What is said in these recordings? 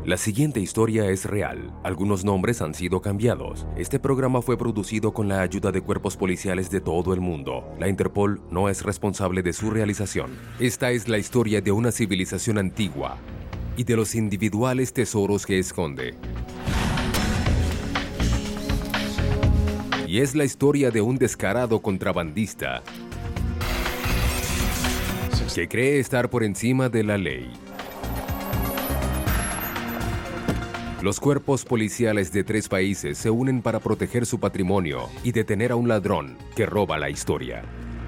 La siguiente historia es real. Algunos nombres han sido cambiados. Este programa fue producido con la ayuda de cuerpos policiales de todo el mundo. La Interpol no es responsable de su realización. Esta es la historia de una civilización antigua y de los individuales tesoros que esconde. Y es la historia de un descarado contrabandista que cree estar por encima de la ley. Los cuerpos policiales de 3 países se unen para proteger su patrimonio y detener a un ladrón que roba la historia.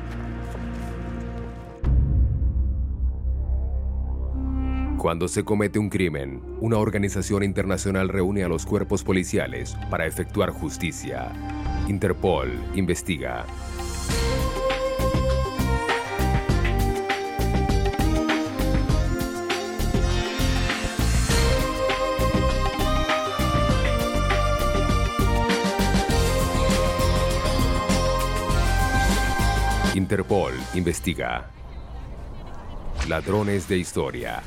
Cuando se comete un crimen, una organización internacional reúne a los cuerpos policiales para efectuar justicia. Interpol investiga. Interpol investiga. Ladrones de historia.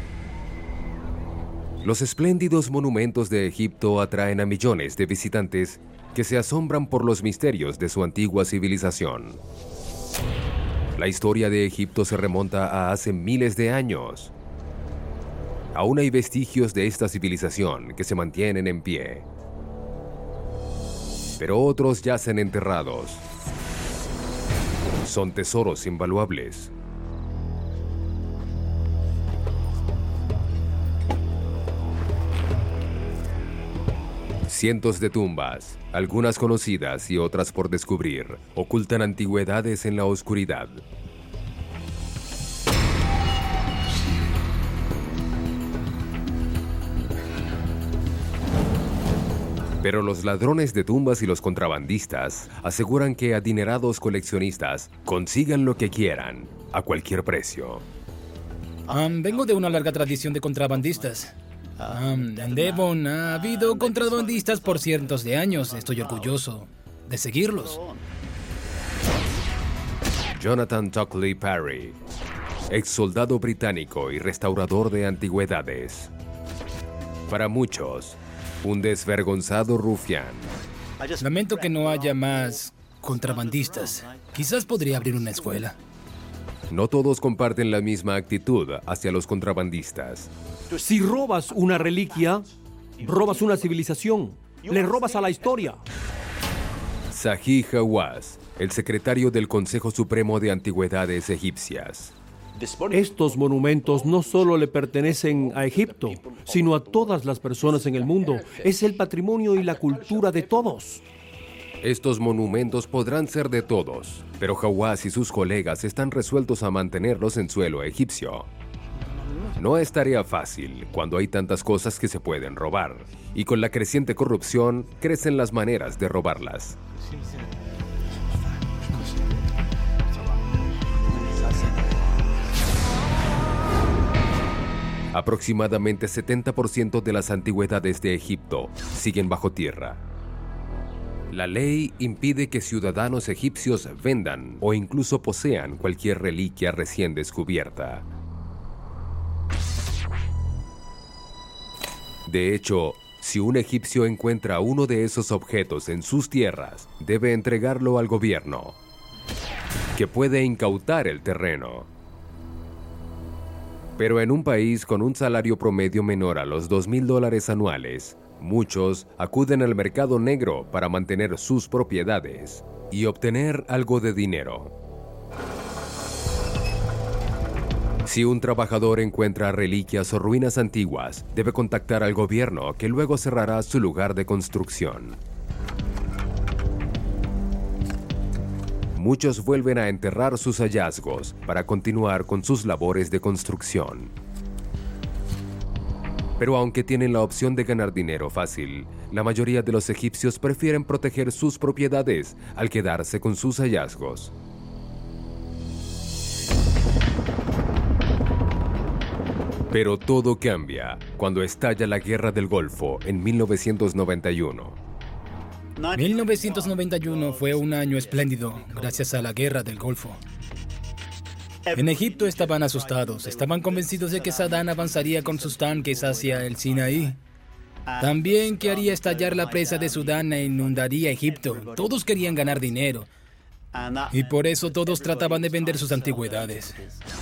Los espléndidos monumentos de Egipto atraen a millones de visitantes que se asombran por los misterios de su antigua civilización. La historia de Egipto se remonta a hace miles de años. Aún hay vestigios de esta civilización que se mantienen en pie. Pero otros yacen enterrados. Son tesoros invaluables. Cientos de tumbas, algunas conocidas y otras por descubrir, ocultan antigüedades en la oscuridad. Pero los ladrones de tumbas y los contrabandistas aseguran que adinerados coleccionistas consigan lo que quieran, a cualquier precio. Vengo de una larga tradición de contrabandistas. En Devon ha habido contrabandistas por cientos de años. Estoy orgulloso de seguirlos. Jonathan Tockley Parry, ex soldado británico y restaurador de antigüedades. Para muchos, un desvergonzado rufián. Lamento que no haya más contrabandistas. Quizás podría abrir una escuela. No todos comparten la misma actitud hacia los contrabandistas. Si robas una reliquia, robas una civilización. Le robas a la historia. Zahi Hawass, el secretario del Consejo Supremo de Antigüedades Egipcias. Estos monumentos no solo le pertenecen a Egipto, sino a todas las personas en el mundo. Es el patrimonio y la cultura de todos. Estos monumentos podrán ser de todos, pero Hawass y sus colegas están resueltos a mantenerlos en suelo egipcio. No es tarea fácil cuando hay tantas cosas que se pueden robar, y con la creciente corrupción crecen las maneras de robarlas. Aproximadamente 70% de las antigüedades de Egipto siguen bajo tierra. La ley impide que ciudadanos egipcios vendan o incluso posean cualquier reliquia recién descubierta. De hecho, si un egipcio encuentra uno de esos objetos en sus tierras, debe entregarlo al gobierno, que puede incautar el terreno. Pero en un país con un salario promedio menor a los $2,000 anuales, muchos acuden al mercado negro para mantener sus propiedades y obtener algo de dinero. Si un trabajador encuentra reliquias o ruinas antiguas, debe contactar al gobierno, que luego cerrará su lugar de construcción. Muchos vuelven a enterrar sus hallazgos para continuar con sus labores de construcción. Pero aunque tienen la opción de ganar dinero fácil, la mayoría de los egipcios prefieren proteger sus propiedades al quedarse con sus hallazgos. Pero todo cambia cuando estalla la Guerra del Golfo en 1991. 1991 fue un año espléndido gracias a la Guerra del Golfo. En Egipto estaban asustados. Estaban convencidos de que Saddam avanzaría con sus tanques hacia el Sinaí. También que haría estallar la presa de Sudán e inundaría Egipto. Todos querían ganar dinero. Y por eso todos trataban de vender sus antigüedades.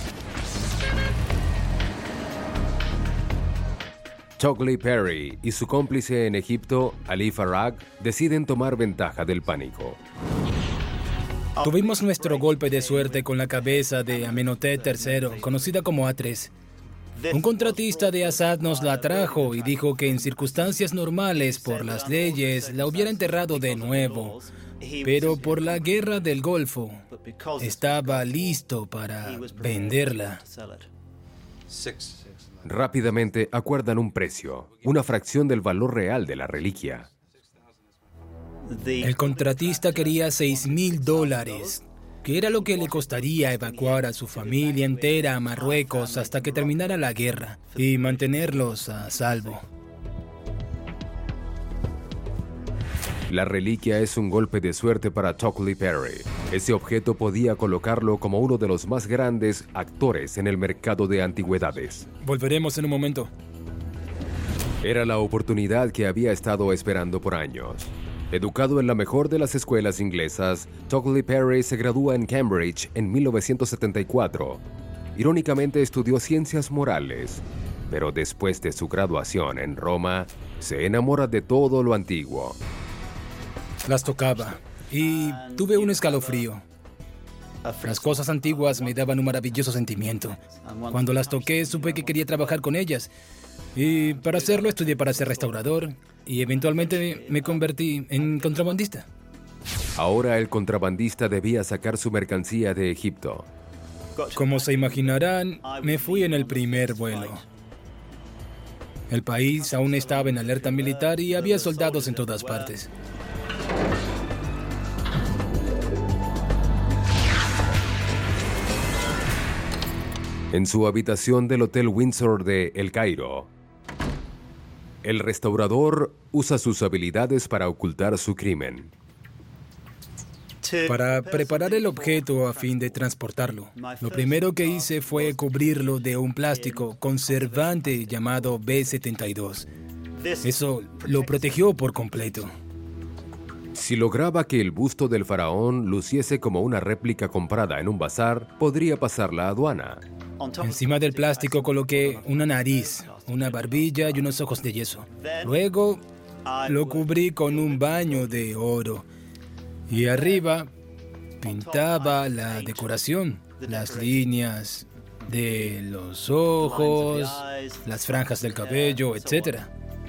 Chockley Perry y su cómplice en Egipto, Ali Farag, deciden tomar ventaja del pánico. Tuvimos nuestro golpe de suerte con la cabeza de Amenhotep III, conocida como A3. Un contratista de Assad nos la trajo y dijo que en circunstancias normales, por las leyes, la hubiera enterrado de nuevo. Pero por la guerra del Golfo, estaba listo para venderla. Rápidamente acuerdan un precio, una fracción del valor real de la reliquia. El contratista quería $6,000, que era lo que le costaría evacuar a su familia entera a Marruecos hasta que terminara la guerra y mantenerlos a salvo. La reliquia es un golpe de suerte para Chockley Perry. Ese objeto podía colocarlo como uno de los más grandes actores en el mercado de antigüedades. Volveremos en un momento. Era la oportunidad que había estado esperando por años. Educado en la mejor de las escuelas inglesas, Chockley Perry se gradúa en Cambridge en 1974. Irónicamente estudió ciencias morales, pero después de su graduación en Roma, se enamora de todo lo antiguo. Las tocaba y tuve un escalofrío. Las cosas antiguas me daban un maravilloso sentimiento. Cuando las toqué, supe que quería trabajar con ellas. Y para hacerlo, estudié para ser restaurador y eventualmente me convertí en contrabandista. Ahora el contrabandista debía sacar su mercancía de Egipto. Como se imaginarán, me fui en el primer vuelo. El país aún estaba en alerta militar y había soldados en todas partes. En su habitación del Hotel Windsor de El Cairo, el restaurador usa sus habilidades para ocultar su crimen. Para preparar el objeto a fin de transportarlo, lo primero que hice fue cubrirlo de un plástico conservante llamado B72. Eso lo protegió por completo. Si lograba que el busto del faraón luciese como una réplica comprada en un bazar, podría pasar la aduana. Encima del plástico coloqué una nariz, una barbilla y unos ojos de yeso. Luego lo cubrí con un baño de oro. Y arriba pintaba la decoración, las líneas de los ojos, las franjas del cabello, etc.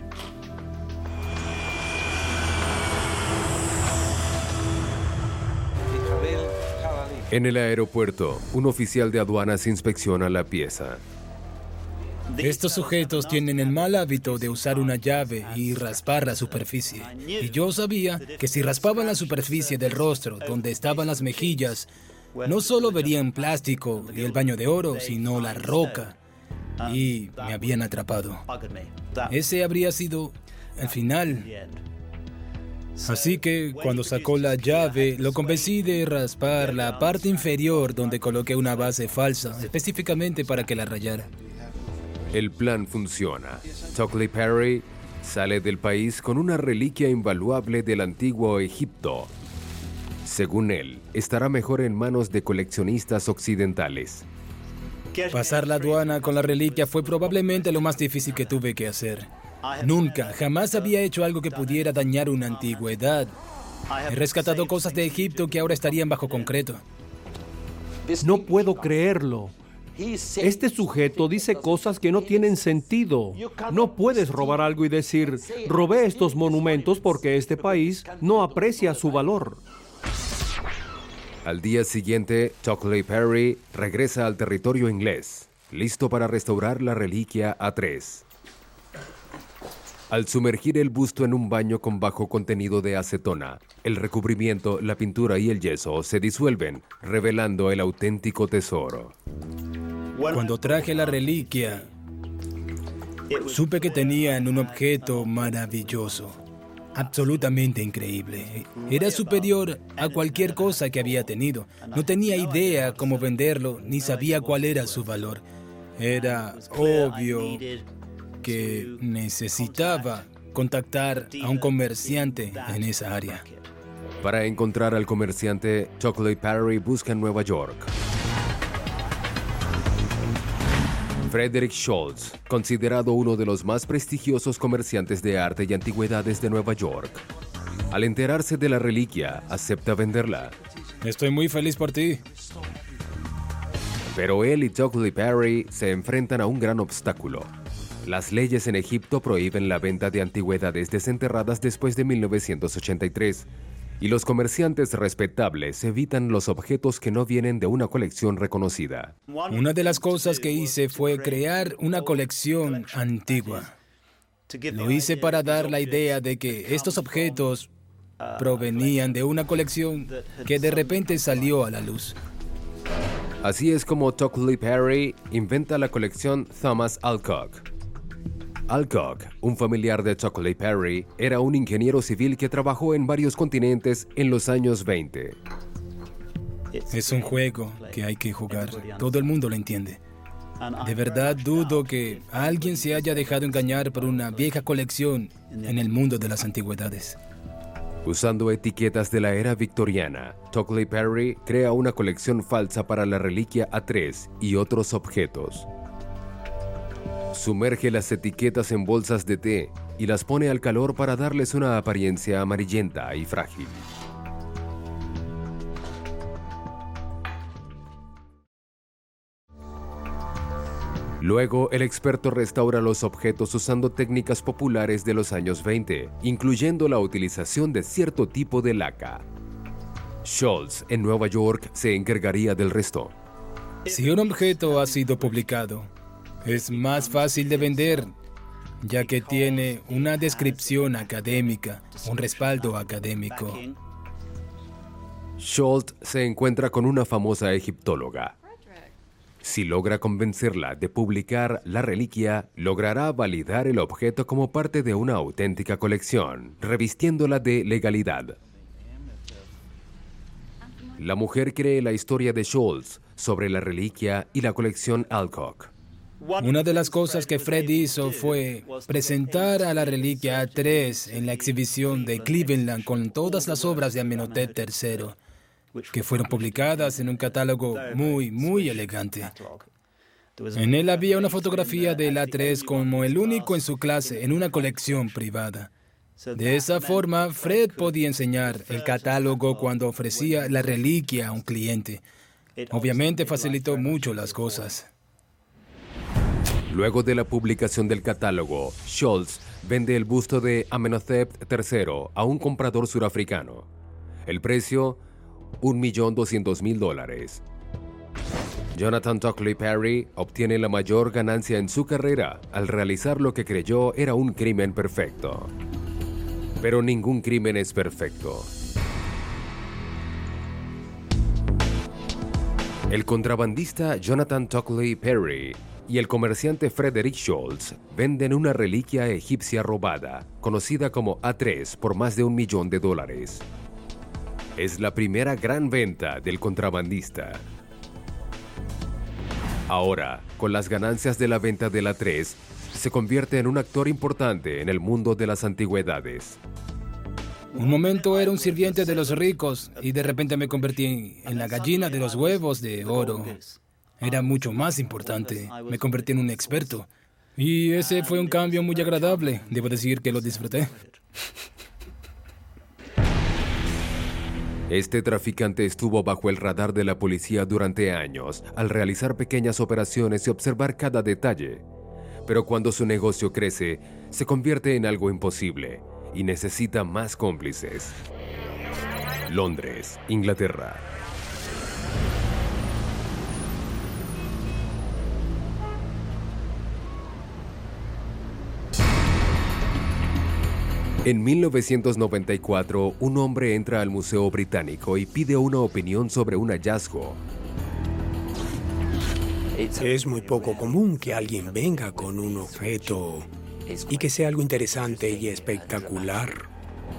En el aeropuerto, un oficial de aduanas inspecciona la pieza. Estos sujetos tienen el mal hábito de usar una llave y raspar la superficie. Y yo sabía que si raspaban la superficie del rostro, donde estaban las mejillas, no solo verían plástico y el baño de oro, sino la roca. Y me habían atrapado. Ese habría sido el final. Así que, cuando sacó la llave, lo convencí de raspar la parte inferior donde coloqué una base falsa, específicamente para que la rayara. El plan funciona. Chockley Perry sale del país con una reliquia invaluable del antiguo Egipto. Según él, estará mejor en manos de coleccionistas occidentales. Pasar la aduana con la reliquia fue probablemente lo más difícil que tuve que hacer. Nunca, jamás había hecho algo que pudiera dañar una antigüedad. He rescatado cosas de Egipto que ahora estarían bajo concreto. No puedo creerlo. Este sujeto dice cosas que no tienen sentido. No puedes robar algo y decir, robé estos monumentos porque este país no aprecia su valor. Al día siguiente, Chockley Perry regresa al territorio inglés, listo para restaurar la reliquia A3. Al sumergir el busto en un baño con bajo contenido de acetona, el recubrimiento, la pintura y el yeso se disuelven, revelando el auténtico tesoro. Cuando traje la reliquia, supe que tenían un objeto maravilloso. absolutamente increíble. Era superior a cualquier cosa que había tenido. No tenía idea cómo venderlo, ni sabía cuál era su valor. Era obvio que necesitaba contactar a un comerciante en esa área. Para encontrar al comerciante, Chocolate Perry busca en Nueva York. Frederick Scholz, considerado uno de los más prestigiosos comerciantes de arte y antigüedades de Nueva York. Al enterarse de la reliquia, acepta venderla. Estoy muy feliz por ti. Pero él y Chocolate Perry se enfrentan a un gran obstáculo. Las leyes en Egipto prohíben la venta de antigüedades desenterradas después de 1983, y los comerciantes respetables evitan los objetos que no vienen de una colección reconocida. Una de las cosas que hice fue crear una colección antigua. Lo hice para dar la idea de que estos objetos provenían de una colección que de repente salió a la luz. Así es como Chocolate Perry inventa la colección Thomas Alcock. Alcock, un familiar de Chocolate Perry, era un ingeniero civil que trabajó en varios continentes en los años 20. Es un juego que hay que jugar. Todo el mundo lo entiende. De verdad dudo que alguien se haya dejado engañar por una vieja colección en el mundo de las antigüedades. Usando etiquetas de la era victoriana, Chocolate Perry crea una colección falsa para la reliquia A3 y otros objetos. Sumerge las etiquetas en bolsas de té y las pone al calor para darles una apariencia amarillenta y frágil. Luego, el experto restaura los objetos usando técnicas populares de los años 20, incluyendo la utilización de cierto tipo de laca. Scholz, en Nueva York, se encargaría del resto. Si un objeto ha sido publicado, es más fácil de vender, ya que tiene una descripción académica, un respaldo académico. Scholz se encuentra con una famosa egiptóloga. Si logra convencerla de publicar la reliquia, logrará validar el objeto como parte de una auténtica colección, revistiéndola de legalidad. La mujer cree la historia de Scholz sobre la reliquia y la colección Alcock. Una de las cosas que Fred hizo fue presentar a la reliquia A3 en la exhibición de Cleveland con todas las obras de Amenhotep III, que fueron publicadas en un catálogo muy elegante. En él había una fotografía del A3 como el único en su clase en una colección privada. De esa forma, Fred podía enseñar el catálogo cuando ofrecía la reliquia a un cliente. Obviamente facilitó mucho las cosas. Luego de la publicación del catálogo, Scholz vende el busto de Amenhotep III a un comprador surafricano. El precio, $1.200.000. Jonathan Chocolate Perry obtiene la mayor ganancia en su carrera al realizar lo que creyó era un crimen perfecto. Pero ningún crimen es perfecto. El contrabandista Jonathan Chocolate Perry y el comerciante Frederick Scholz venden una reliquia egipcia robada, conocida como A3, por más de $1 millón. Es la primera gran venta del contrabandista. Ahora, con las ganancias de la venta del A3, se convierte en un actor importante en el mundo de las antigüedades. Un momento era un sirviente de los ricos y de repente me convertí en la gallina de los huevos de oro. Era mucho más importante. Me convertí en un experto. Y ese fue un cambio muy agradable. Debo decir que lo disfruté. Este traficante estuvo bajo el radar de la policía durante años, al realizar pequeñas operaciones y observar cada detalle. Pero cuando su negocio crece, se convierte en algo imposible y necesita más cómplices. Londres, Inglaterra. En 1994, un hombre entra al Museo Británico y pide una opinión sobre un hallazgo. Es muy poco común que alguien venga con un objeto y que sea algo interesante y espectacular.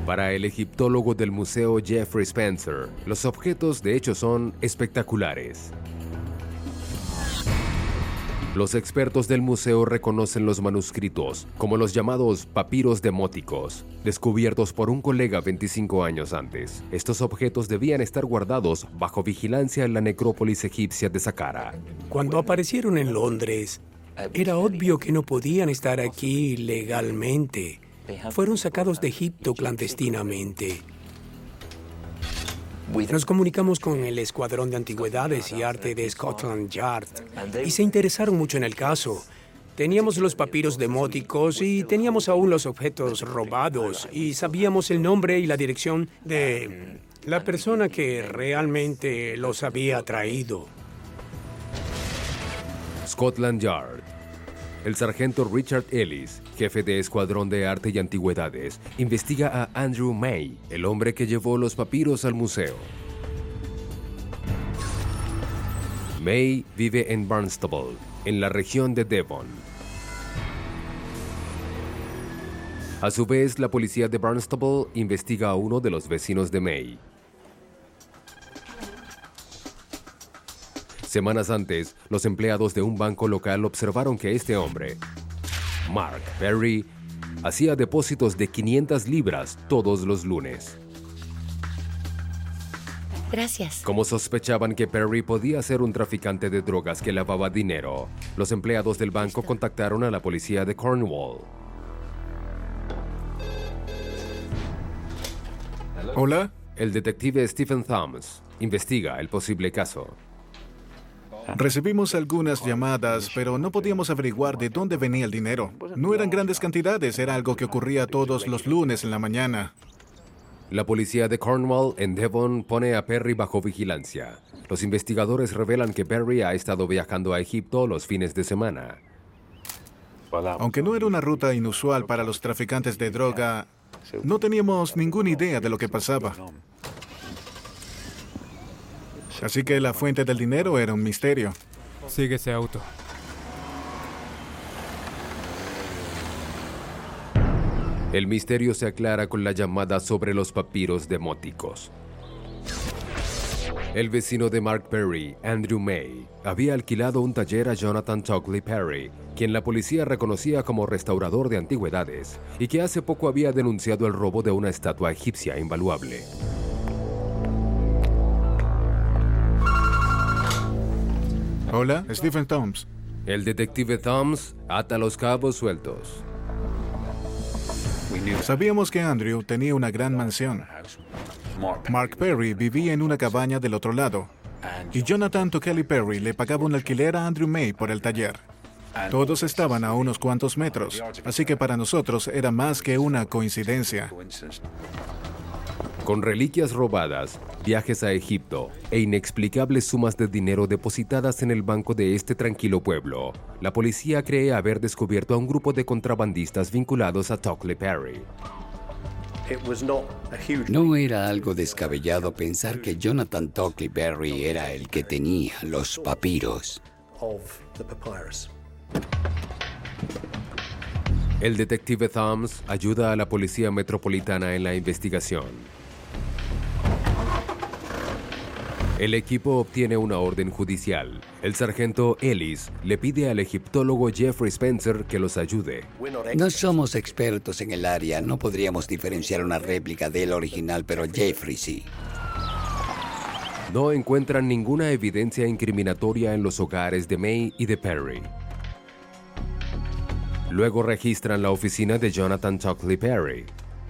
Para el egiptólogo del museo Jeffrey Spencer, los objetos de hecho son espectaculares. Los expertos del museo reconocen los manuscritos como los llamados papiros demóticos, descubiertos por un colega 25 años antes. Estos objetos debían estar guardados bajo vigilancia en la necrópolis egipcia de Saqqara. Cuando aparecieron en Londres, era obvio que no podían estar aquí legalmente. Fueron sacados de Egipto clandestinamente. Nos comunicamos con el Escuadrón de Antigüedades y Arte de Scotland Yard y se interesaron mucho en el caso. Teníamos los papiros demóticos y teníamos aún los objetos robados y sabíamos el nombre y la dirección de la persona que realmente los había traído. Scotland Yard. El sargento Richard Ellis, jefe de Escuadrón de Arte y Antigüedades, investiga a Andrew May, el hombre que llevó los papiros al museo. May vive en Barnstable, en la región de Devon. A su vez, la policía de Barnstable investiga a uno de los vecinos de May. Semanas antes, los empleados de un banco local observaron que este hombre, Mark Perry, hacía depósitos de 500 libras todos los lunes. Gracias. Como sospechaban que Perry podía ser un traficante de drogas que lavaba dinero, los empleados del banco contactaron a la policía de Cornwall. ¿Hola? El detective Stephen Thoms investiga el posible caso. Recibimos algunas llamadas, pero no podíamos averiguar de dónde venía el dinero. No eran grandes cantidades, era algo que ocurría todos los lunes en la mañana. La policía de Cornwall en Devon pone a Perry bajo vigilancia. Los investigadores revelan que Perry ha estado viajando a Egipto los fines de semana. Aunque no era una ruta inusual para los traficantes de droga, no teníamos ninguna idea de lo que pasaba. Así que la fuente del dinero era un misterio. Sigue ese auto. El misterio se aclara con la llamada sobre los papiros demóticos. El vecino de Mark Perry, Andrew May, había alquilado un taller a Jonathan Tockley Perry, quien la policía reconocía como restaurador de antigüedades y que hace poco había denunciado el robo de una estatua egipcia invaluable. Hola, Stephen Thoms. El detective Thoms ata los cabos sueltos. Sabíamos que Andrew tenía una gran mansión. Mark Perry vivía en una cabaña del otro lado. Y Jonathan Tockley Perry le pagaba un alquiler a Andrew May por el taller. Todos estaban a unos cuantos metros, así que para nosotros era más que una coincidencia. Con reliquias robadas, viajes a Egipto e inexplicables sumas de dinero depositadas en el banco de este tranquilo pueblo, la policía cree haber descubierto a un grupo de contrabandistas vinculados a Tockley Perry. No era algo descabellado pensar que Jonathan Tockley Perry era el que tenía los papiros. El detective Thoms ayuda a la policía metropolitana en la investigación. El equipo obtiene una orden judicial. El sargento Ellis le pide al egiptólogo Jeffrey Spencer que los ayude. No somos expertos en el área, no podríamos diferenciar una réplica del original, pero Jeffrey sí. No encuentran ninguna evidencia incriminatoria en los hogares de May y de Perry. Luego registran la oficina de Jonathan Tockley Perry.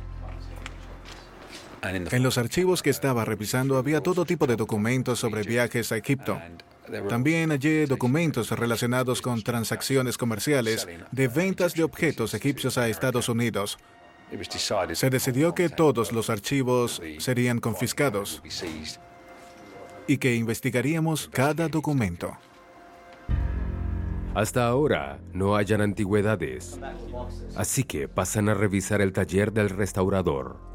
En los archivos que estaba revisando había todo tipo de documentos sobre viajes a Egipto. También hallé documentos relacionados con transacciones comerciales de ventas de objetos egipcios a Estados Unidos. Se decidió que todos los archivos serían confiscados y que investigaríamos cada documento. Hasta ahora no hallan antigüedades, así que pasan a revisar el taller del restaurador.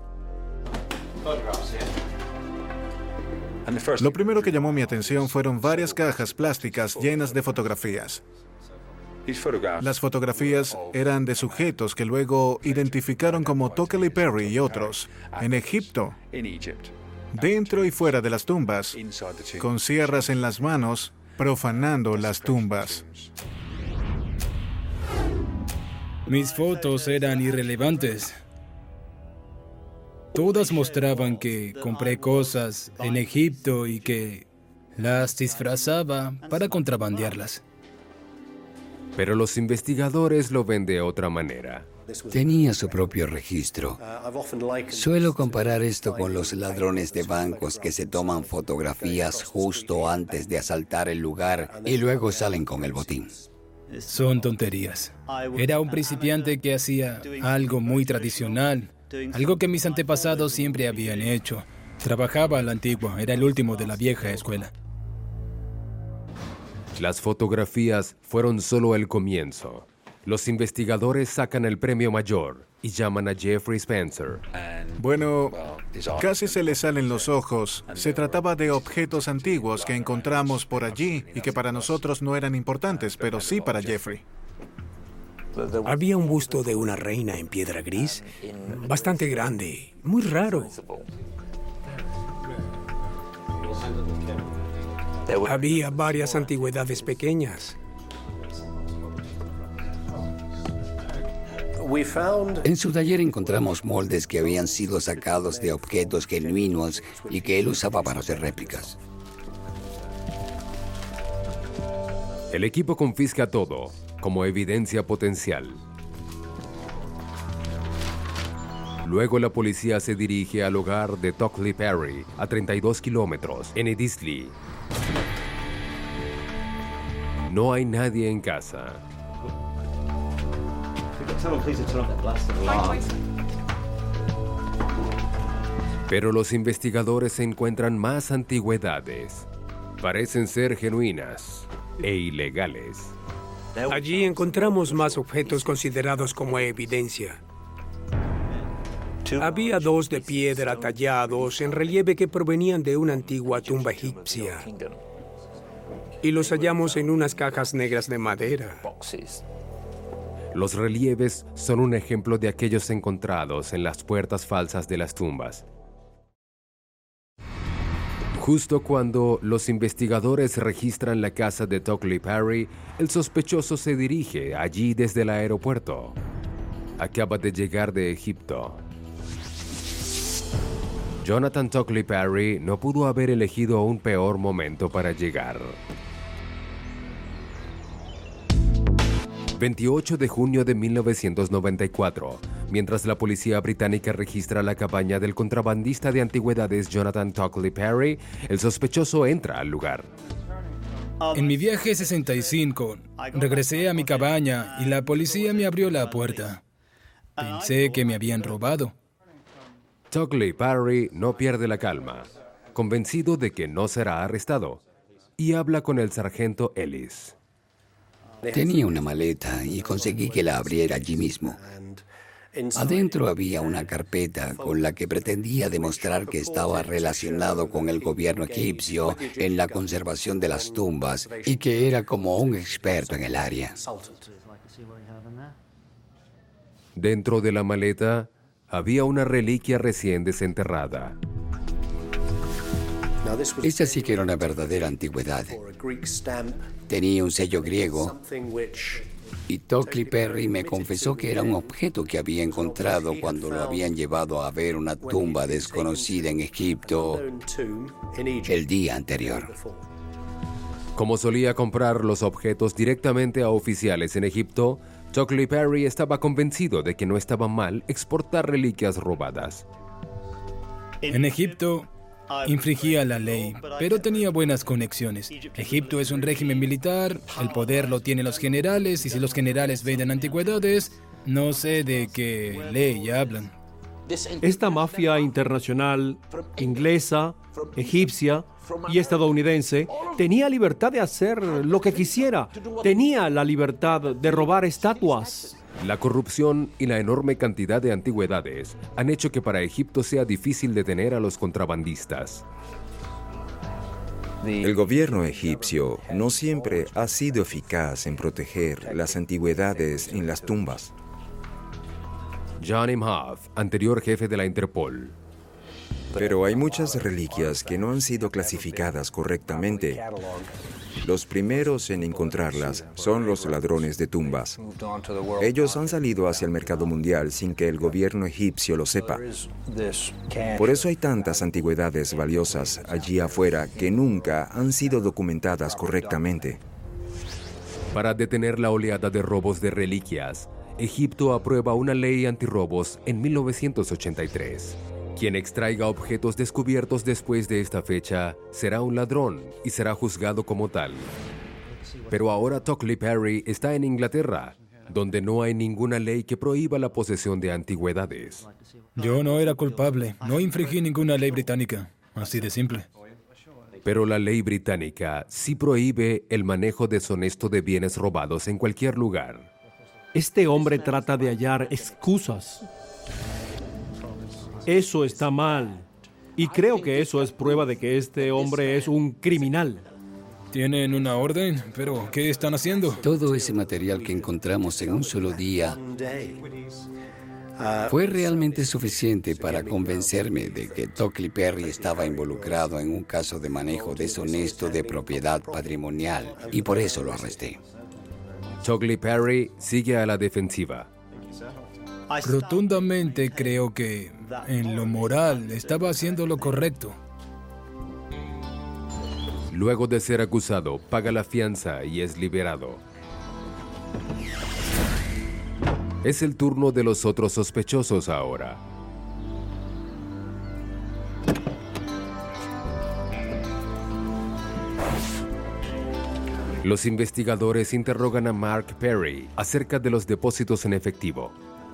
Lo primero que llamó mi atención fueron varias cajas plásticas llenas de fotografías. Las fotografías eran de sujetos que luego identificaron como Tockley Perry y otros en Egipto, dentro y fuera de las tumbas, con sierras en las manos, profanando las tumbas. Mis fotos eran irrelevantes. Todas mostraban que compré cosas en Egipto y que las disfrazaba para contrabandearlas. Pero los investigadores lo ven de otra manera. Tenía su propio registro. Suelo comparar esto con los ladrones de bancos que se toman fotografías justo antes de asaltar el lugar y luego salen con el botín. Son tonterías. Era un principiante que hacía algo muy tradicional, algo que mis antepasados siempre habían hecho. Trabajaba a la antigua, era el último de la vieja escuela. Las fotografías fueron solo el comienzo. Los investigadores sacan el premio mayor y llaman a Jeffrey Spencer. Bueno, casi se le salen los ojos. Se trataba de objetos antiguos que encontramos por allí y que para nosotros no eran importantes, pero sí para Jeffrey. Había un busto de una reina en piedra gris, bastante grande, muy raro. Había varias antigüedades pequeñas. En su taller encontramos moldes que habían sido sacados de objetos genuinos y que él usaba para hacer réplicas. El equipo confisca todo como evidencia potencial. Luego la policía se dirige al hogar de Tockley Perry, a 32 kilómetros, en Eastleigh. No hay nadie en casa. Pero los investigadores encuentran más antigüedades. Parecen ser genuinas e ilegales. Allí encontramos más objetos considerados como evidencia. Había 2 de piedra tallados en relieve que provenían de una antigua tumba egipcia. Y los hallamos en unas cajas negras de madera. Los relieves son un ejemplo de aquellos encontrados en las puertas falsas de las tumbas. Justo cuando los investigadores registran la casa de Tockley Perry, el sospechoso se dirige allí desde el aeropuerto. Acaba de llegar de Egipto. Jonathan Tockley Perry no pudo haber elegido un peor momento para llegar. 28 de junio de 1994, mientras la policía británica registra la cabaña del contrabandista de antigüedades Jonathan Tockley Perry, el sospechoso entra al lugar. En mi viaje 65, regresé a mi cabaña y la policía me abrió la puerta. Pensé que me habían robado. Tockley Perry no pierde la calma, convencido de que no será arrestado, y habla con el sargento Ellis. Tenía una maleta y conseguí que la abriera allí mismo. Adentro había una carpeta con la que pretendía demostrar que estaba relacionado con el gobierno egipcio en la conservación de las tumbas y que era como un experto en el área. Dentro de la maleta había una reliquia recién desenterrada. Esta sí que era una verdadera antigüedad. Tenía un sello griego y Tockley Perry me confesó que era un objeto que había encontrado cuando lo habían llevado a ver una tumba desconocida en Egipto el día anterior. Como solía comprar los objetos directamente a oficiales en Egipto, Tockley Perry estaba convencido de que no estaba mal exportar reliquias robadas. En Egipto infringía la ley, pero tenía buenas conexiones. Egipto es un régimen militar, el poder lo tienen los generales, y si los generales venden antigüedades, no sé de qué ley hablan. Esta mafia internacional, inglesa, egipcia y estadounidense, tenía libertad de hacer lo que quisiera. Tenía la libertad de robar estatuas. La corrupción y la enorme cantidad de antigüedades han hecho que para Egipto sea difícil detener a los contrabandistas. El gobierno egipcio no siempre ha sido eficaz en proteger las antigüedades en las tumbas. John Imhoff, anterior jefe de la Interpol. Pero hay muchas reliquias que no han sido clasificadas correctamente. Los primeros en encontrarlas son los ladrones de tumbas. Ellos han salido hacia el mercado mundial sin que el gobierno egipcio lo sepa. Por eso hay tantas antigüedades valiosas allí afuera que nunca han sido documentadas correctamente. Para detener la oleada de robos de reliquias, Egipto aprueba una ley antirrobos en 1983. Quien extraiga objetos descubiertos después de esta fecha será un ladrón y será juzgado como tal. Pero ahora Tockley Parry está en Inglaterra, donde no hay ninguna ley que prohíba la posesión de antigüedades. Yo no era culpable, no infringí ninguna ley británica, así de simple. Pero la ley británica sí prohíbe el manejo deshonesto de bienes robados en cualquier lugar. Este hombre trata de hallar excusas. Eso está mal. Y creo que eso es prueba de que este hombre es un criminal. Tienen una orden, pero ¿qué están haciendo? Todo ese material que encontramos en un solo día fue realmente suficiente para convencerme de que Tockley Parry estaba involucrado en un caso de manejo deshonesto de propiedad patrimonial, y por eso lo arresté. Tockley Parry sigue a la defensiva. Rotundamente creo que, en lo moral, estaba haciendo lo correcto. Luego de ser acusado, paga la fianza y es liberado. Es el turno de los otros sospechosos ahora. Los investigadores interrogan a Mark Parry acerca de los depósitos en efectivo.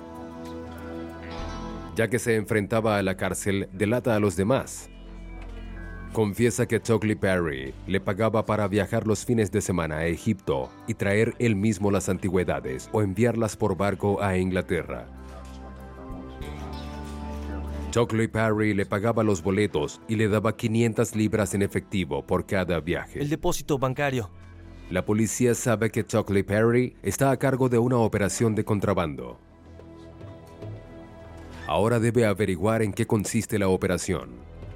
Ya que se enfrentaba a la cárcel, delata a los demás. Confiesa que Tockley Parry le pagaba para viajar los fines de semana a Egipto y traer él mismo las antigüedades o enviarlas por barco a Inglaterra. Tockley Parry le pagaba los boletos y le daba 500 libras en efectivo por cada viaje. El depósito bancario. La policía sabe que Tockley Parry está a cargo de una operación de contrabando. Ahora debe averiguar en qué consiste la operación.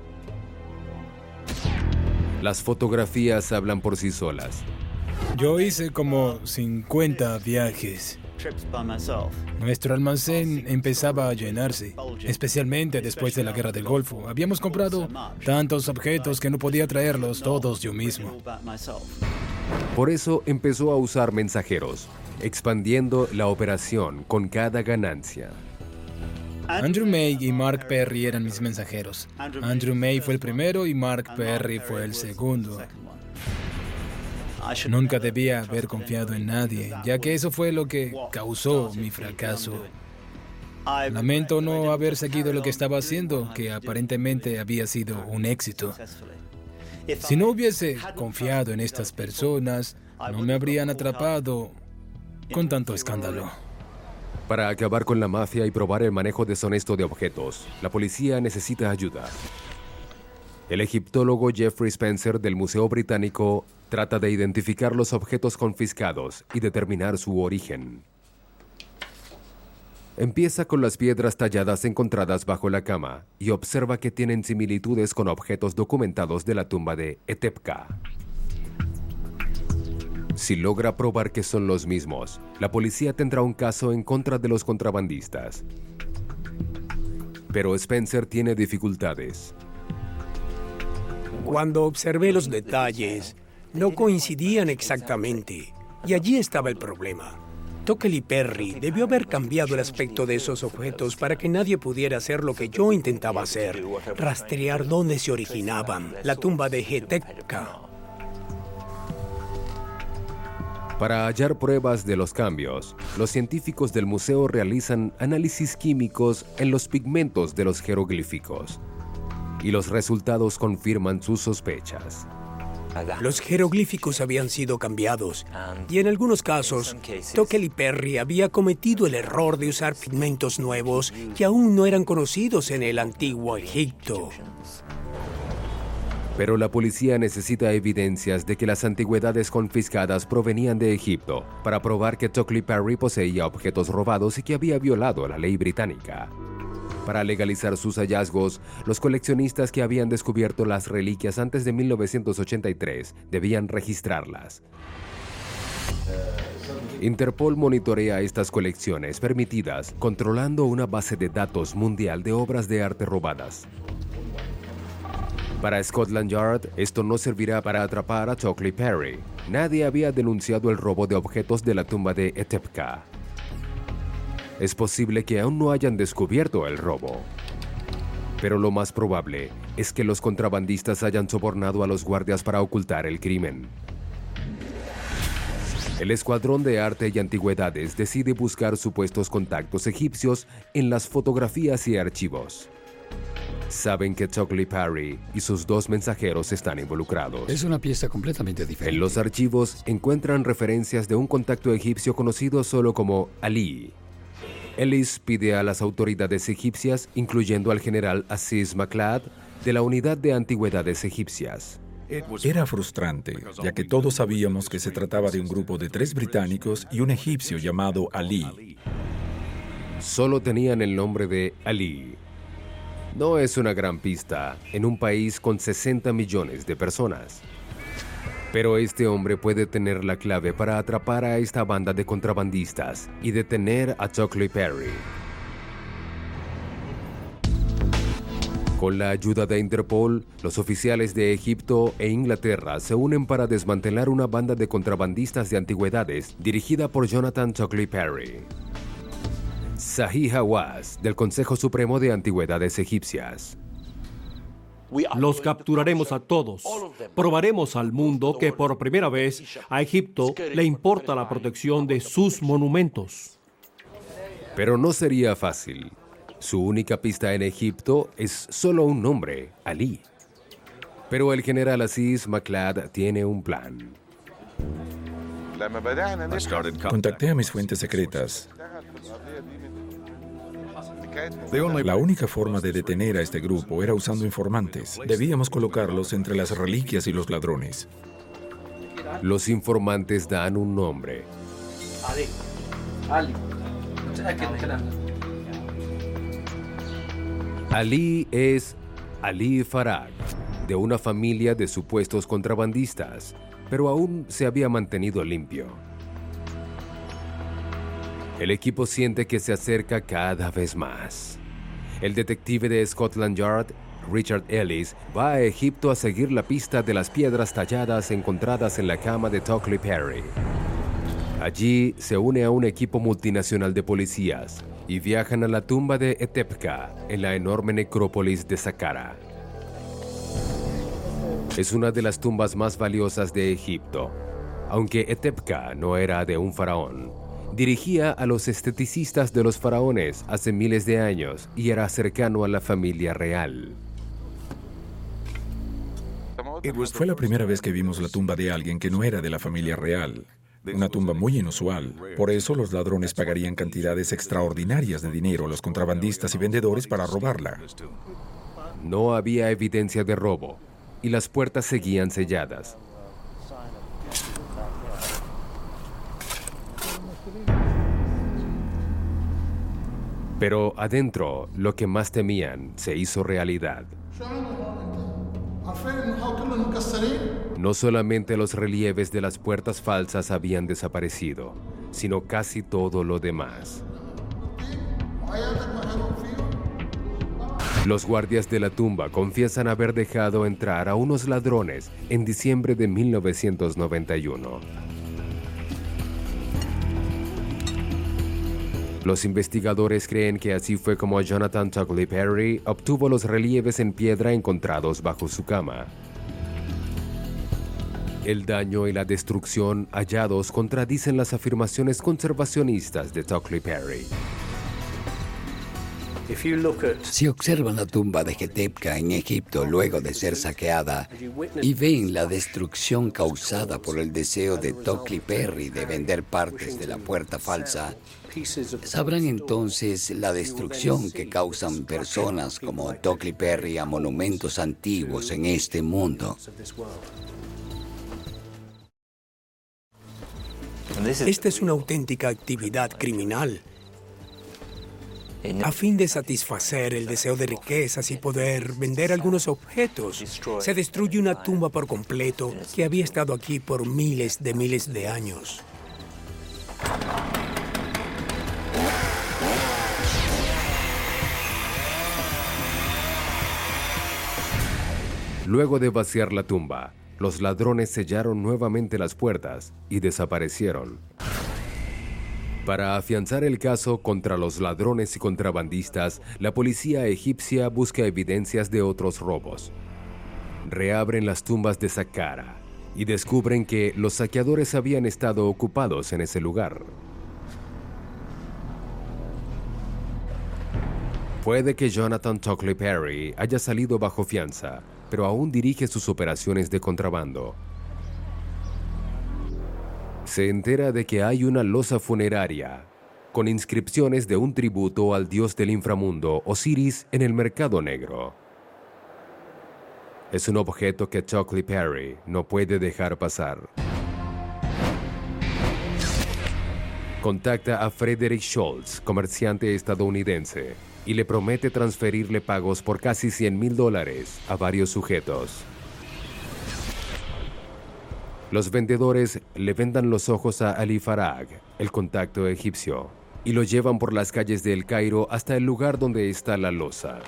Las fotografías hablan por sí solas. Yo hice como 50 viajes. Nuestro almacén empezaba a llenarse, especialmente después de la Guerra del Golfo. Habíamos comprado tantos objetos que no podía traerlos todos yo mismo. Por eso empezó a usar mensajeros, expandiendo la operación con cada ganancia. Andrew May y Mark Parry eran mis mensajeros. Andrew May fue el primero y Mark Parry fue el segundo. Nunca debía haber confiado en nadie, ya que eso fue lo que causó mi fracaso. Lamento no haber seguido lo que estaba haciendo, que aparentemente había sido un éxito. Si no hubiese confiado en estas personas, no me habrían atrapado con tanto escándalo. Para acabar con la mafia y probar el manejo deshonesto de objetos, la policía necesita ayuda. El egiptólogo Jeffrey Spencer del Museo Británico trata de identificar los objetos confiscados y determinar su origen. Empieza con las piedras talladas encontradas bajo la cama y observa que tienen similitudes con objetos documentados de la tumba de Etepka. Si logra probar que son los mismos, la policía tendrá un caso en contra de los contrabandistas. Pero Spencer tiene dificultades. Cuando observé los detalles, no coincidían exactamente, y allí estaba el problema. Tockley Parry debió haber cambiado el aspecto de esos objetos para que nadie pudiera hacer lo que yo intentaba hacer, rastrear dónde se originaban, la tumba de Etepka. Para hallar pruebas de los cambios, los científicos del museo realizan análisis químicos en los pigmentos de los jeroglíficos, y los resultados confirman sus sospechas. Los jeroglíficos habían sido cambiados, y en algunos casos, Tockley Parry había cometido el error de usar pigmentos nuevos que aún no eran conocidos en el antiguo Egipto. Pero la policía necesita evidencias de que las antigüedades confiscadas provenían de Egipto para probar que Tockley Parry poseía objetos robados y que había violado la ley británica. Para legalizar sus hallazgos, los coleccionistas que habían descubierto las reliquias antes de 1983 debían registrarlas. Interpol monitorea estas colecciones permitidas, controlando una base de datos mundial de obras de arte robadas. Para Scotland Yard, esto no servirá para atrapar a Tockley Parry. Nadie había denunciado el robo de objetos de la tumba de Etepka. Es posible que aún no hayan descubierto el robo. Pero lo más probable es que los contrabandistas hayan sobornado a los guardias para ocultar el crimen. El Escuadrón de Arte y Antigüedades decide buscar supuestos contactos egipcios en las fotografías y archivos. Saben que Tockley Parry y sus 2 mensajeros están involucrados. Es una pieza completamente diferente. En los archivos encuentran referencias de un contacto egipcio conocido solo como Ali. Ellis pide a las autoridades egipcias, incluyendo al general Aziz Maklad, de la Unidad de Antigüedades Egipcias. Era frustrante, ya que todos sabíamos que se trataba de un grupo de 3 británicos y un egipcio llamado Ali. Solo tenían el nombre de Ali. No es una gran pista en un país con 60 millones de personas. Pero este hombre puede tener la clave para atrapar a esta banda de contrabandistas y detener a Tockley Parry. Con la ayuda de Interpol, los oficiales de Egipto e Inglaterra se unen para desmantelar una banda de contrabandistas de antigüedades dirigida por Jonathan Tockley Parry. Zahi Hawass, del Consejo Supremo de Antigüedades Egipcias. Los capturaremos a todos. Probaremos al mundo que por primera vez a Egipto le importa la protección de sus monumentos. Pero no sería fácil. Su única pista en Egipto es solo un nombre, Ali. Pero el general Aziz Maklad tiene un plan. Contacté a mis fuentes secretas. La única forma de detener a este grupo era usando informantes. Debíamos colocarlos entre las reliquias y los ladrones. Los informantes dan un nombre. Ali es Ali Farag, de una familia de supuestos contrabandistas, pero aún se había mantenido limpio. El equipo siente que se acerca cada vez más. El detective de Scotland Yard, Richard Ellis, va a Egipto a seguir la pista de las piedras talladas encontradas en la cama de Tockley Parry. Allí se une a un equipo multinacional de policías y viajan a la tumba de Etepka en la enorme necrópolis de Saqqara. Es una de las tumbas más valiosas de Egipto. Aunque Etepka no era de un faraón, dirigía a los esteticistas de los faraones hace miles de años y era cercano a la familia real. Fue la primera vez que vimos la tumba de alguien que no era de la familia real. Una tumba muy inusual. Por eso los ladrones pagarían cantidades extraordinarias de dinero a los contrabandistas y vendedores para robarla. No había evidencia de robo y las puertas seguían selladas. Pero adentro, lo que más temían se hizo realidad. No solamente los relieves de las puertas falsas habían desaparecido, sino casi todo lo demás. Los guardias de la tumba confiesan haber dejado entrar a unos ladrones en diciembre de 1991. Los investigadores creen que así fue como Jonathan Tockley Parry obtuvo los relieves en piedra encontrados bajo su cama. El daño y la destrucción hallados contradicen las afirmaciones conservacionistas de Tockley Parry. Si observan la tumba de Getepka en Egipto luego de ser saqueada y ven la destrucción causada por el deseo de Tocli Perry de vender partes de la puerta falsa, sabrán entonces la destrucción que causan personas como Tocli Perry a monumentos antiguos en este mundo. Esta es una auténtica actividad criminal. A fin de satisfacer el deseo de riquezas y poder vender algunos objetos, se destruye una tumba por completo que había estado aquí por miles de años. Luego de vaciar la tumba, los ladrones sellaron nuevamente las puertas y desaparecieron. Para afianzar el caso contra los ladrones y contrabandistas, la policía egipcia busca evidencias de otros robos. Reabren las tumbas de Saqqara y descubren que los saqueadores habían estado ocupados en ese lugar. Puede que Jonathan Tocli Perry haya salido bajo fianza, pero aún dirige sus operaciones de contrabando. Se entera de que hay una losa funeraria con inscripciones de un tributo al dios del inframundo, Osiris, en el mercado negro. Es un objeto que Tocli Perry no puede dejar pasar. Contacta a Frederick Schultz, comerciante estadounidense, y le promete transferirle pagos por casi $100,000 a varios sujetos. Los vendedores le vendan los ojos a Ali Farag, el contacto egipcio, y lo llevan por las calles de El Cairo hasta el lugar donde está la losa.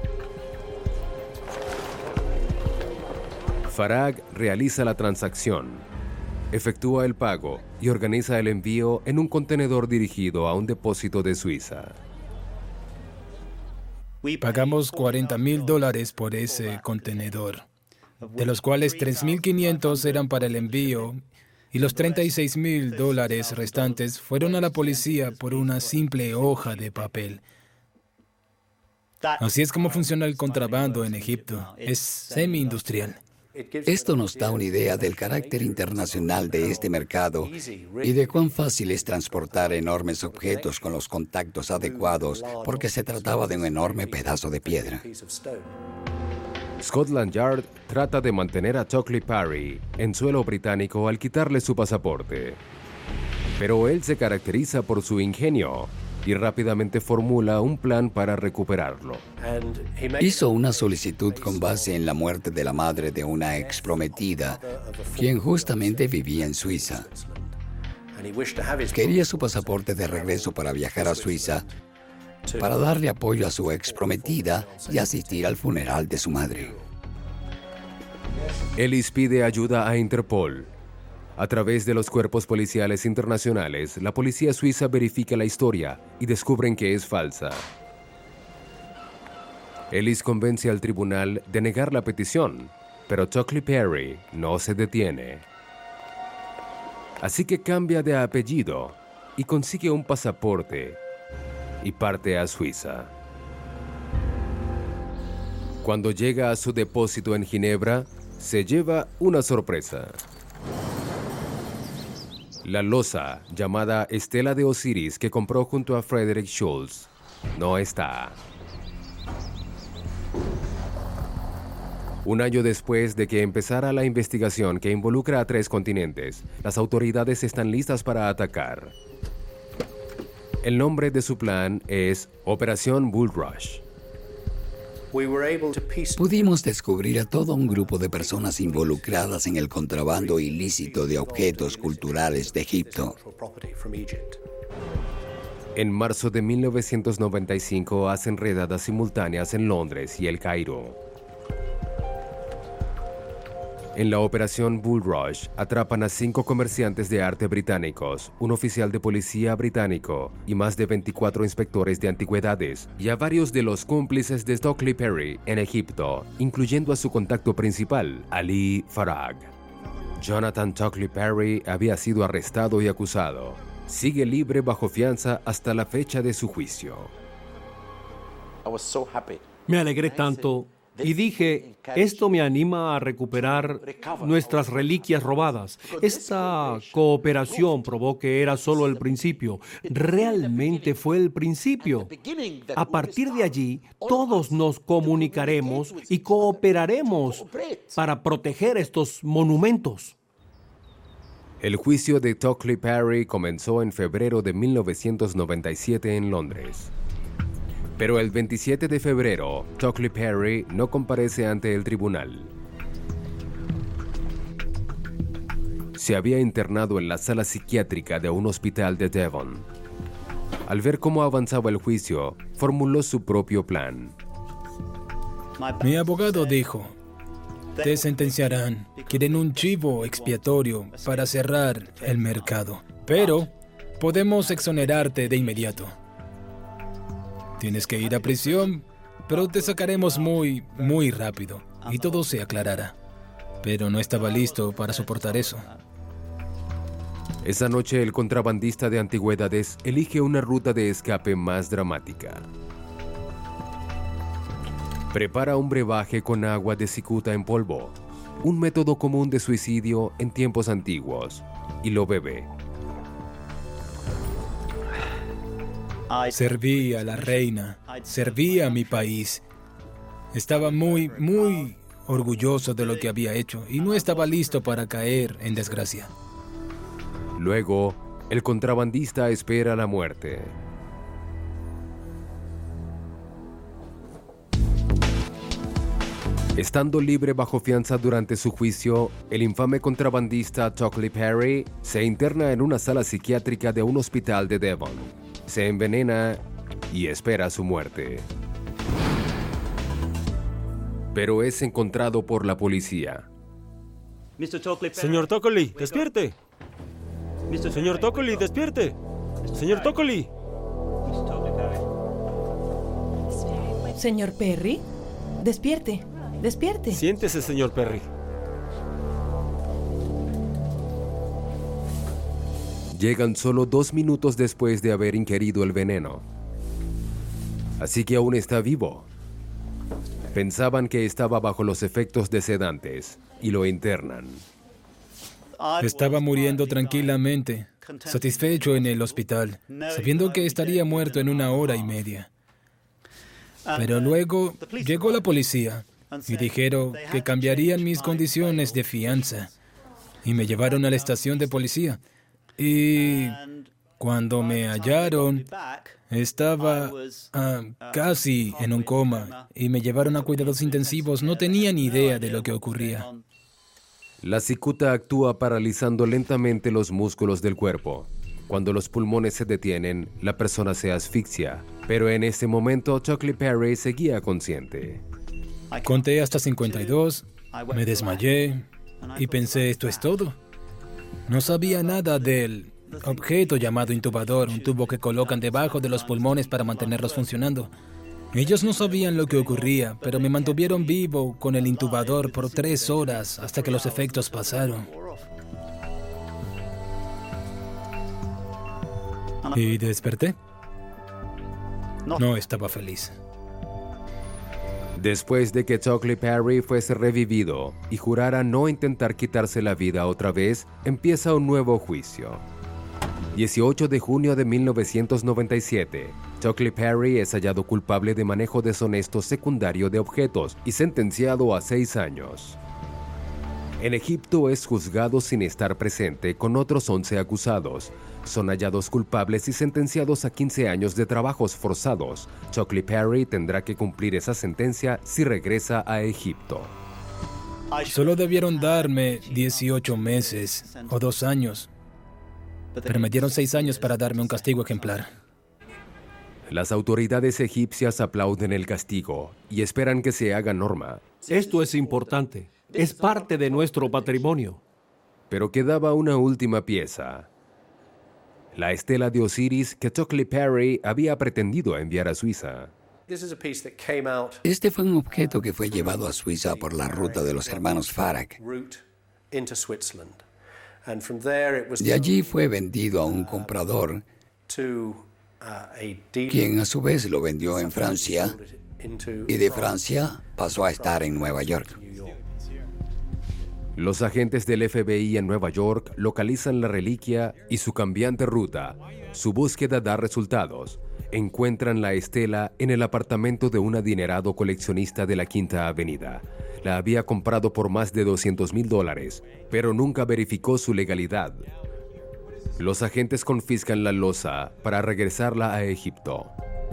Farag realiza la transacción, efectúa el pago y organiza el envío en un contenedor dirigido a un depósito de Suiza. Pagamos $40,000 por ese contenedor, de los cuales $3,500 eran para el envío y los $36,000 restantes fueron a la policía por una simple hoja de papel. Así es como funciona el contrabando en Egipto. Es semi-industrial. Esto nos da una idea del carácter internacional de este mercado y de cuán fácil es transportar enormes objetos con los contactos adecuados, porque se trataba de un enorme pedazo de piedra. Scotland Yard trata de mantener a Tocli Perry en suelo británico al quitarle su pasaporte. Pero él se caracteriza por su ingenio y rápidamente formula un plan para recuperarlo. Hizo una solicitud con base en la muerte de la madre de una exprometida, quien justamente vivía en Suiza. Quería su pasaporte de regreso para viajar a Suiza, para darle apoyo a su exprometida y asistir al funeral de su madre. Ellis pide ayuda a Interpol. A través de los cuerpos policiales internacionales, la policía suiza verifica la historia y descubren que es falsa. Ellis convence al tribunal de negar la petición, pero Tocli Perry no se detiene. Así que cambia de apellido y consigue un pasaporte y parte a Suiza. Cuando llega a su depósito en Ginebra, se lleva una sorpresa. La losa, llamada Estela de Osiris, que compró junto a Frederick Schultz, no está. Un año después de que empezara la investigación que involucra a 3 continentes, las autoridades están listas para atacar. El nombre de su plan es Operación Bull Rush. Pudimos descubrir a todo un grupo de personas involucradas en el contrabando ilícito de objetos culturales de Egipto. En marzo de 1995 hacen redadas simultáneas en Londres y El Cairo. En la operación Bull Rush atrapan a 5 comerciantes de arte británicos, un oficial de policía británico y más de 24 inspectores de antigüedades, y a varios de los cómplices de Tocli Perry en Egipto, incluyendo a su contacto principal, Ali Farag. Jonathan Tocli Perry había sido arrestado y acusado. Sigue libre bajo fianza hasta la fecha de su juicio. Me alegré tanto y dije, esto me anima a recuperar nuestras reliquias robadas. Esta cooperación probó que era solo el principio. Realmente fue el principio. A partir de allí, todos nos comunicaremos y cooperaremos para proteger estos monumentos. El juicio de Tockley Parry comenzó en febrero de 1997 en Londres. Pero el 27 de febrero, Tockley Parry no comparece ante el tribunal. Se había internado en la sala psiquiátrica de un hospital de Devon. Al ver cómo avanzaba el juicio, formuló su propio plan. Mi abogado dijo, te sentenciarán. Quieren un chivo expiatorio para cerrar el mercado. Pero podemos exonerarte de inmediato. Tienes que ir a prisión, pero te sacaremos muy rápido y todo se aclarará. Pero no estaba listo para soportar eso. Esa noche el contrabandista de antigüedades elige una ruta de escape más dramática. Prepara un brebaje con agua de cicuta en polvo, un método común de suicidio en tiempos antiguos, y lo bebe. Serví a la reina, serví a mi país. Estaba muy orgulloso de lo que había hecho y no estaba listo para caer en desgracia. Luego, el contrabandista espera la muerte. Estando libre bajo fianza durante su juicio, el infame contrabandista Tockley Parry se interna en una sala psiquiátrica de un hospital de Devon. Se envenena y espera su muerte. Pero es encontrado por la policía. Señor Tockley, despierte. Señor Tockley, despierte. Señor Tockley. Señor Perry, despierte. Despierte. Siéntese, señor Perry. Llegan solo 2 minutos después de haber ingerido el veneno. Así que aún está vivo. Pensaban que estaba bajo los efectos de sedantes y lo internan. Estaba muriendo tranquilamente, satisfecho en el hospital, sabiendo que estaría muerto en 1 hora y media. Pero luego llegó la policía y dijeron que cambiarían mis condiciones de fianza y me llevaron a la estación de policía. Y cuando me hallaron, estaba casi en un coma y me llevaron a cuidados intensivos. No tenía ni idea de lo que ocurría. La cicuta actúa paralizando lentamente los músculos del cuerpo. Cuando los pulmones se detienen, la persona se asfixia. Pero en ese momento, Tockley Parry seguía consciente. Conté hasta 52, me desmayé y pensé, esto es todo. No sabía nada del objeto llamado intubador, un tubo que colocan debajo de los pulmones para mantenerlos funcionando. Ellos no sabían lo que ocurría, pero me mantuvieron vivo con el intubador por 3 horas hasta que los efectos pasaron. ¿Y desperté? No estaba feliz. Después de que Tockley Parry fuese revivido y jurara no intentar quitarse la vida otra vez, empieza un nuevo juicio. 18 de junio de 1997, Tockley Parry es hallado culpable de manejo deshonesto secundario de objetos y sentenciado a 6 años. En Egipto es juzgado sin estar presente con otros 11 acusados. Son hallados culpables y sentenciados a 15 años de trabajos forzados. Tockley Parry tendrá que cumplir esa sentencia si regresa a Egipto. Solo debieron darme 18 meses o 2 años, pero me dieron 6 años para darme un castigo ejemplar. Las autoridades egipcias aplauden el castigo y esperan que se haga norma. Esto es importante. Es parte de nuestro patrimonio. Pero quedaba una última pieza. La estela de Osiris que Tockley Parry había pretendido enviar a Suiza. Este fue un objeto que fue llevado a Suiza por la ruta de los hermanos Farag. De allí fue vendido a un comprador quien a su vez lo vendió en Francia y de Francia pasó a estar en Nueva York. Los agentes del FBI en Nueva York localizan la reliquia y su cambiante ruta. Su búsqueda da resultados. Encuentran la estela en el apartamento de un adinerado coleccionista de la Quinta Avenida. La había comprado por más de $200,000, pero nunca verificó su legalidad. Los agentes confiscan la loza para regresarla a Egipto.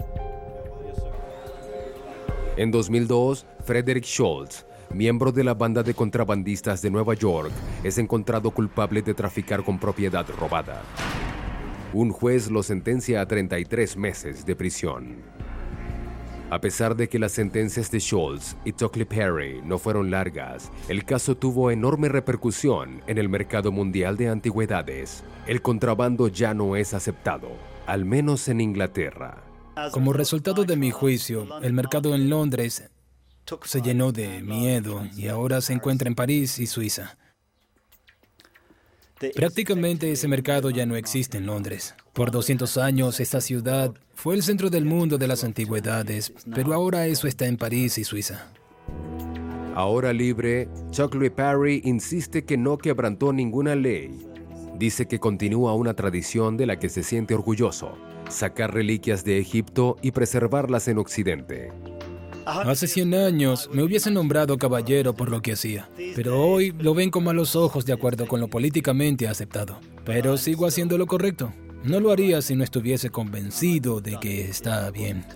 En 2002, Frederick Schultz, miembro de la banda de contrabandistas de Nueva York, es encontrado culpable de traficar con propiedad robada. Un juez lo sentencia a 33 meses de prisión. A pesar de que las sentencias de Schultz y Tockley Perry no fueron largas, el caso tuvo enorme repercusión en el mercado mundial de antigüedades. El contrabando ya no es aceptado, al menos en Inglaterra. Como resultado de mi juicio, el mercado en Londres se llenó de miedo y ahora se encuentra en París y Suiza. Prácticamente ese mercado ya no existe en Londres. Por 200 años esta ciudad fue el centro del mundo de las antigüedades, pero ahora eso está en París y Suiza. Ahora libre, Tockley Perry insiste que no quebrantó ninguna ley. Dice que continúa una tradición de la que se siente orgulloso: sacar reliquias de Egipto y preservarlas en Occidente. Hace 100 años me hubiesen nombrado caballero por lo que hacía, pero hoy lo ven con malos ojos de acuerdo con lo políticamente aceptado. Pero sigo haciendo lo correcto. No lo haría si no estuviese convencido de que está bien.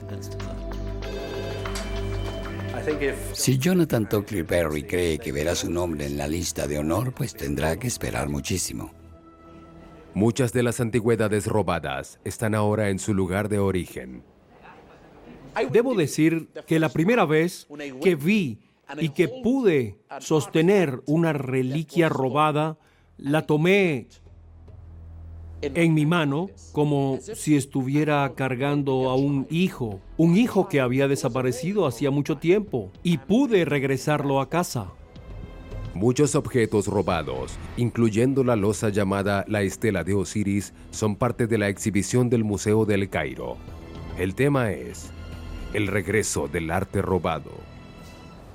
Si Jonathan Tockley Perry cree que verá su nombre en la lista de honor, pues tendrá que esperar muchísimo. Muchas de las antigüedades robadas están ahora en su lugar de origen. Debo decir que la primera vez que vi y que pude sostener una reliquia robada, la tomé en mi mano como si estuviera cargando a un hijo que había desaparecido hacía mucho tiempo, y pude regresarlo a casa. Muchos objetos robados, incluyendo la loza llamada la Estela de Osiris, son parte de la exhibición del Museo del Cairo. El tema es el regreso del arte robado.